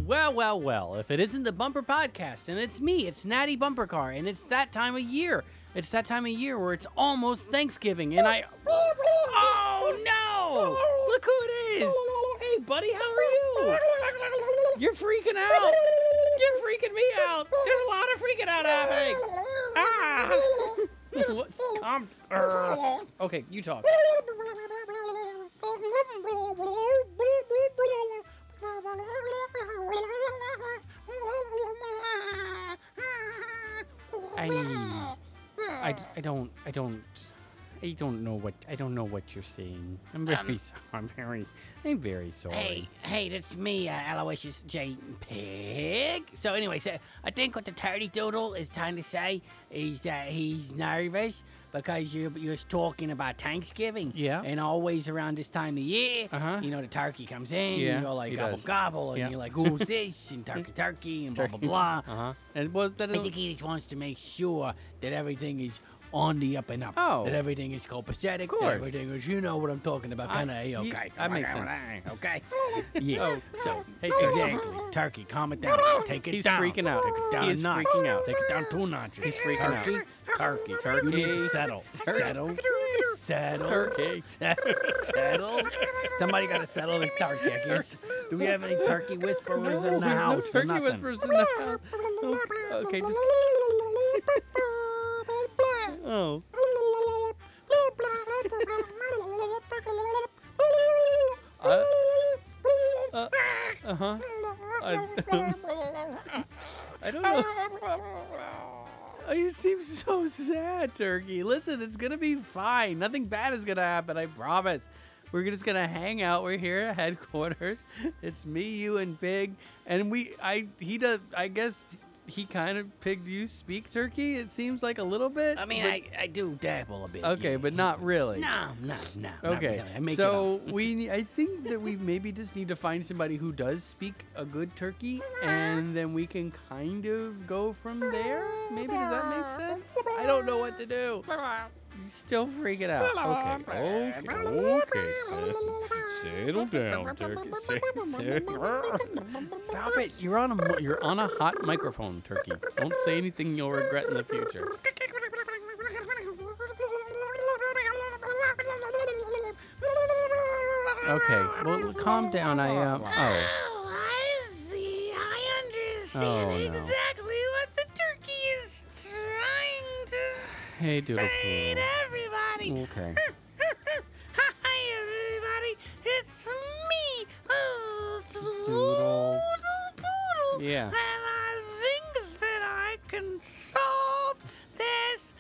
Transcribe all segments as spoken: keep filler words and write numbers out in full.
Well, well, well, if it isn't the Bumper Podcast, and it's me, it's Natty Bumper Car, and it's that time of year. It's that time of year where it's almost Thanksgiving, and I... Oh, no! Look who it is! Hey, buddy, how are you? You're freaking out! You're freaking me out! There's a lot of freaking out happening! Ah! What's... Calm... Uh, okay, you talk. I, I, I don't, I don't, I don't know what, I don't know what you're saying. I'm very Um, sorry. I'm very, I'm very sorry. Hey, hey, that's me, uh, Aloysius J. Pig. So anyway, so I think what the Turdy Doodle is trying to say is that he's nervous because you're, you're talking about Thanksgiving. Yeah. And always around this time of year, Uh-huh. you know, the turkey comes in, Yeah, and you're like, he gobble, does. gobble, and Yeah. you're like, who's this? And turkey, turkey, and blah, blah, blah. Uh huh. And what that? I think he just wants to make sure that everything is on the up and up. Oh. That everything is copacetic. Of course. That everything is, you know what I'm talking about, kind of I- A-okay. that makes sense. Okay? Yeah. Oh. So, Hey, exactly. Turkey, calm it down. Take it He's down. freaking out. Take it down He a is notch. freaking out. Take it down two notches. He's freaking out. turkey, Turkey. Turkey. You need to settle. Settle. Settle. Turkey. Settle. Settle. Somebody got to settle this turkey. I can't- Do we have any turkey whisperers in the there's house? no or turkey nothing? whispers in the house. Oh, okay, just. Oh. Uh, uh, uh-huh. I, I don't know. Oh, you seem so sad, Turkey. Listen, it's gonna be fine. Nothing bad is gonna happen, I promise. We're just gonna hang out. We're here at headquarters. It's me, you, and Pig. And we, I, he does, I guess he kind of, Pig, do you speak Turkey? It seems like a little bit. I mean, but- I, I do dabble a bit. Okay, yeah. but not really. No, no, no. not Okay, really. I make so it up. we, ne- I think that we maybe just need to find somebody who does speak a good turkey, and then we can kind of go from there. Maybe does that make sense? I don't know what to do. You still freaking out. Okay, okay, okay. Settle down, turkey. Settle. Stop it! You're on a you're on a hot microphone, turkey. Don't say anything you'll regret in the future. Okay, well, calm down. I uh, oh. Oh, I see. I understand Oh, no. exactly what the turkey is trying to Hey, Doodle say Pool. to everybody. Okay. Hi, everybody. It's me, uh, Doodle. Poodle. Yeah. And I think that I can solve this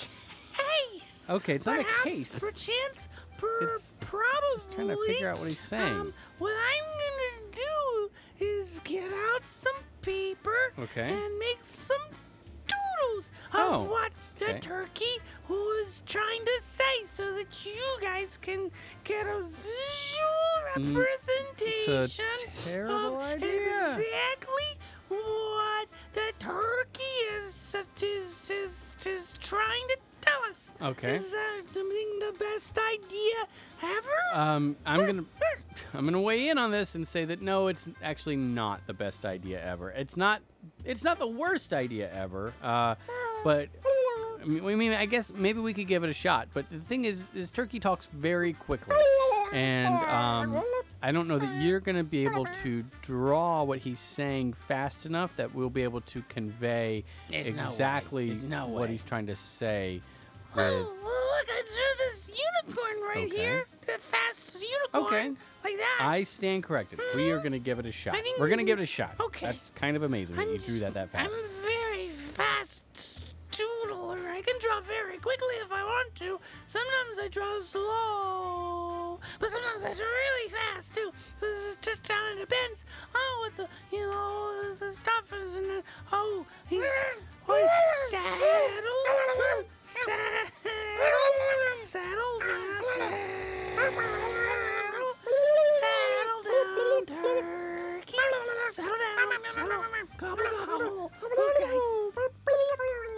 case. Okay, it's not a Perhaps, case. Perchance, per, It's probably. just trying to figure out what he's saying. Um, what I'm gonna do is get out some paper Okay. and make some doodles Oh, of what okay. the turkey was trying to say, so that you guys can get a visual Mm, representation terrible of idea. exactly what the turkey is is is, is trying to tell us. Okay. Is that being the best idea ever? Um, I'm gonna, I'm gonna weigh in on this and say that no, it's actually not the best idea ever. It's not, it's not the worst idea ever. Uh, but I mean, I mean, I guess maybe we could give it a shot. But the thing is, is Turkey talks very quickly, and um, I don't know that you're gonna be able to draw what he's saying fast enough that we'll be able to convey There's no way. exactly There's no what way. he's trying to say. Oh, With, well, look, I drew this unicorn right Okay. here. The fast unicorn. Okay. Like that. I stand corrected. We are gonna give it a shot. I think- We're gonna give it a shot. Okay. That's kind of amazing that I'm you drew that that fast. I'm very fast doodler. I can draw very quickly if I want to. Sometimes I draw slow, but sometimes I draw really fast too. So this is just how it depends on what the you know the stuff is in it. Oh, he's oh, saddle, saddle, saddle down, saddle, saddle down, turkey, saddle down, saddle down, gobble gobble. Okay.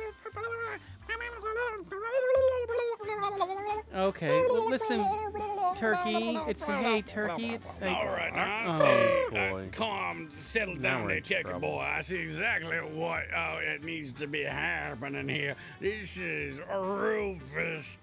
Okay, well, listen, turkey. It's hey, turkey. It's hey. All right, now I Oh, see. Uh, boy. calm, settle Now down we're there, in turkey trouble. boy. I see exactly what uh, it needs to be happening here. This is Rufus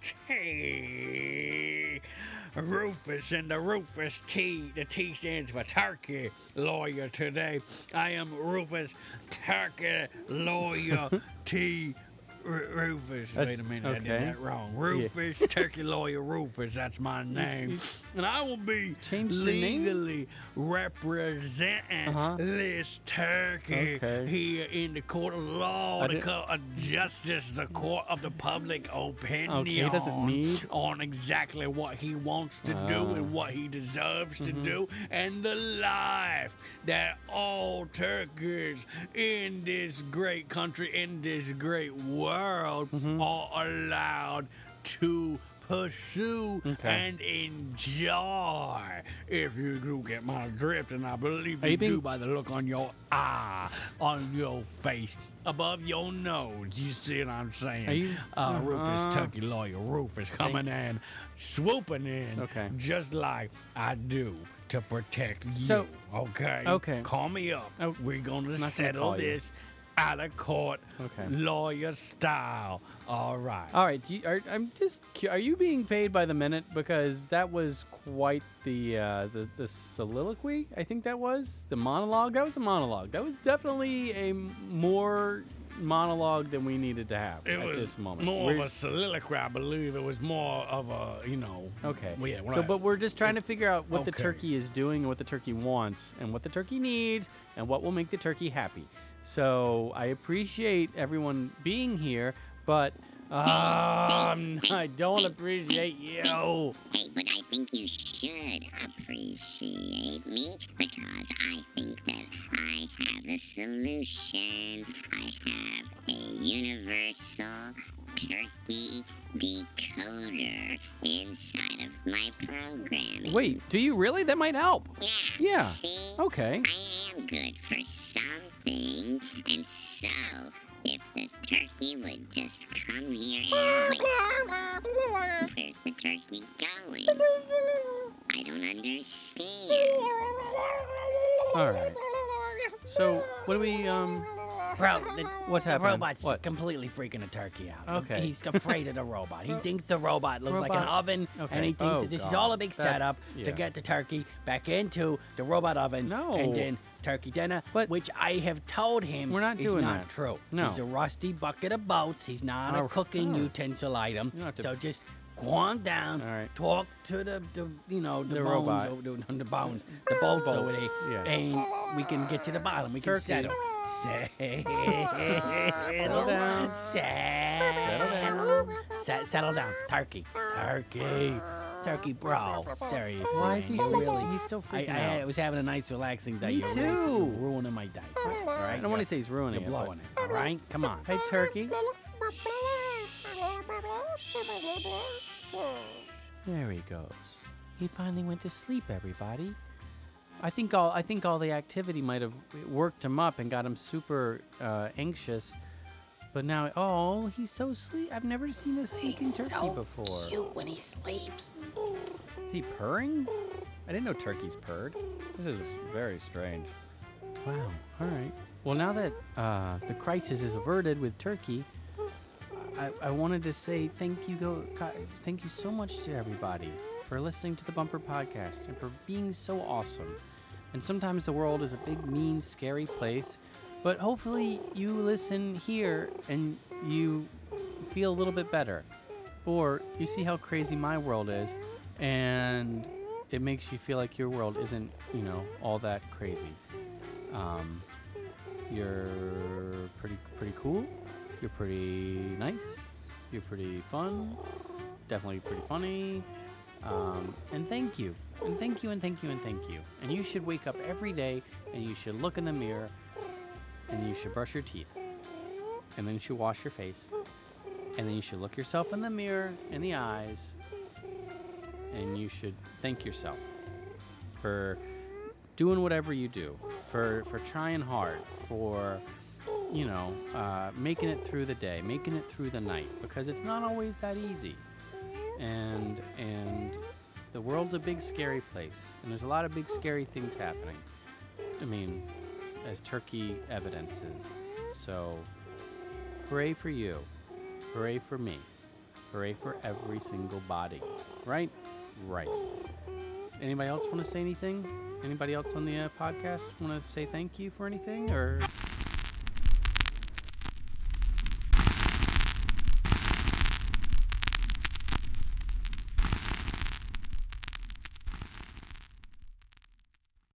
T. Rufus and the Rufus T. The T stands for turkey lawyer today. I am Rufus Turkey Lawyer T. R- Rufus. That's- Wait a minute, I okay. did that wrong. Rufus Turkey Lawyer Rufus. That's my name, and I will be changed the name? legally representing Uh-huh. this turkey Okay. here in the court of law, I the didn't- court of justice, the court of the public opinion. Okay, he doesn't need- on exactly what he wants to do Ah. and what he deserves to Mm-hmm. do, and the life that all turkeys in this great country, in this great world, Mm-hmm. are allowed to pursue Okay. and enjoy. If you do get my drift, and I believe Are you, you being- do by the look on your eye, on your face, above your nose. You see what I'm saying? Are you- uh, Rufus Uh-huh. Turkey Lawyer Rufus coming in, swooping in, Okay. just like I do to protect So- you. Okay. okay. Call me up. Oh, We're gonna gonna settle call you. this out of court, Okay. lawyer style. All right. All right. Do you, are, I'm just. cu- Are you being paid by the minute? Because that was quite the uh, the the soliloquy. I think that was the monologue. That was a monologue. That was definitely a m- more monologue than we needed to have It at was this moment. more We're- of a soliloquy, I believe. It was more of a, you know. Okay. Well, yeah, So, right. but we're just trying to figure out what the Okay. turkey is doing and what the turkey wants and what the turkey needs and what will make the turkey happy. So I appreciate everyone being here, but um, I don't appreciate you. Hey, but I think you should appreciate me because I think that I have a solution. I have a universal turkey decoder inside of my programming. Wait, do you really? That might help. Yeah. Yeah. See? Okay. I am good for something, and so if the turkey would just come here and wait. Where's the turkey going? I don't understand. All right. So what do we um? Bro, the, What's the happening? robot's What? completely freaking the turkey out. Okay. He's afraid of the robot. He thinks the robot looks like an Robot- oven, Okay. and he thinks Oh, that this is God. all a big That's- setup yeah. to get the turkey back into the robot oven No. and then turkey dinner, But- which I have told him We're not is doing not that. true. No. He's a rusty bucket of boats. He's not Oh, a cooking oh. utensil item. You don't have to- So just go on down, All right. talk to the, the you know the, The bones robot. over the, the bones, the bolts over Bolts, there, yeah. and we can get to the bottom. We can Turkey. settle. Settle Settle down. Settle down. Se- settle down. Turkey. Turkey. Turkey, bro. Seriously. Why is he man, you really? He's still I, freaking I, out. was having a nice, relaxing day. Me You're too. ruining my day. All right. I don't want to say he's ruining You're it. blowing it. All right. Come on. Hey, turkey. There he goes. He finally went to sleep, everybody. I think all I think all the activity might have worked him up and got him super uh, anxious. But now, oh, he's so sleep. I've never seen a sleeping He's turkey so before. cute when he sleeps. Is he purring? I didn't know turkeys purred. This is very strange. Wow. All right. Well, now that uh, the crisis is averted with turkey, I, I wanted to say thank you, go, guys, thank you so much to everybody for listening to the Bumper Podcast and for being so awesome. And sometimes the world is a big, mean, scary place, but hopefully you listen here and you feel a little bit better, or you see how crazy my world is, and it makes you feel like your world isn't, you know, all that crazy. Um, you're pretty, pretty cool. You're pretty nice. You're pretty fun. Definitely pretty funny. Um, and thank you. And thank you and thank you and thank you. And you should wake up every day and you should look in the mirror and you should brush your teeth. And then you should wash your face. And then you should look yourself in the mirror in the eyes. And you should thank yourself for doing whatever you do, for, for trying hard, for, you know, uh, making it through the day, making it through the night, because it's not always that easy. And and The world's a big, scary place, and there's a lot of big, scary things happening. I mean, as Turkey evidences. So, hooray for you. Hooray for me. Hooray for every single body. Right? Right. Anybody else want to say anything? Anybody else on the uh, podcast want to say thank you for anything? Or...